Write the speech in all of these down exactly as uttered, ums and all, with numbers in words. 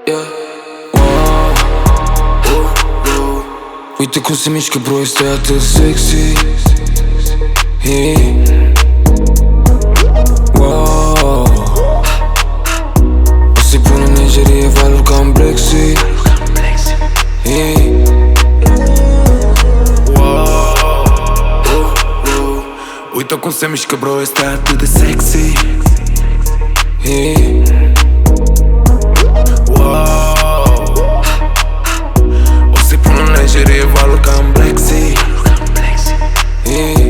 yeah. Wow. uh, uh. Uite cum se mișcă, bro, este atât sexy. Hey. Wow. O să-i pun în negerie valuri ca în Black Sea. Hey. Uite cum se mișcă, bro, este atât de sexy. Hey. Wow. O să-i pun în negerie valuri ca în Black Sea. Hey.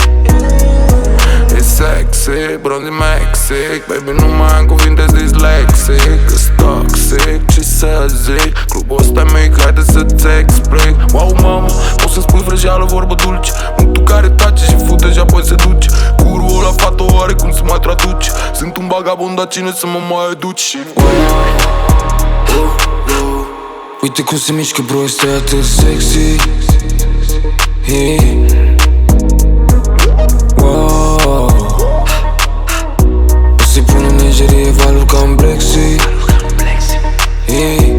E sexy, bronze Mexic. Baby, nu mai am cuvinte dislexic. Că-s toxic, ce să zic. Clubul ăsta mic, haide să-ți explic. Wow, mama, poți să spui vrăjeală, vorbă dulce. Mutul care tace și fute și apoi se duce. Curul ăla, fată, oare cum se mai traduce? Sunt un vagabond, dar cine să mă mai educi? Wow. uh, uh. Uite cum se mișcă, bro, este atât sexy. Hey. Wow. O să-i pun în negerie valuri ca în Black Sea. Hey.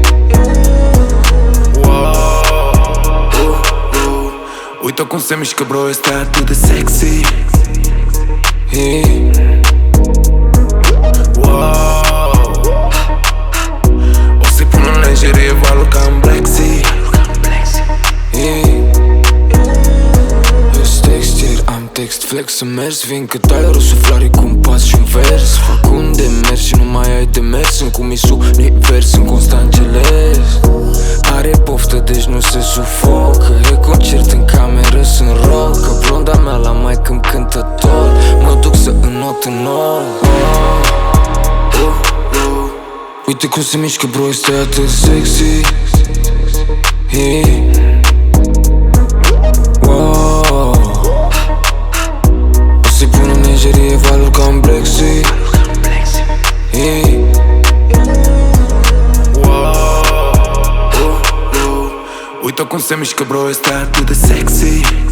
Wow. uh, uh. Uite cum se mișcă, bro, este atât de sexy. Hey. Wow. O să-i pun în negerie valuri ca în Black Sea. Hey. Am text flex să mergi, vin cât ai o suflare cu un pas și un vers. Fac un demers și nu mai ai de mers. Sunt cu mis univers, sunt constant geles. Are poftă, deci nu se sufocă. E concert în cameră, sunt rock. Că blonda mea la mic îmi cântă tot. Mă duc să înot în nou. uh, uh. Uite cum se mișcă, bro, este atât sexy. Hey. Valuri ca în Black Sea. Hey. Wow. uh, uh. Uite cum se mișcă, bro, este atât de sexy.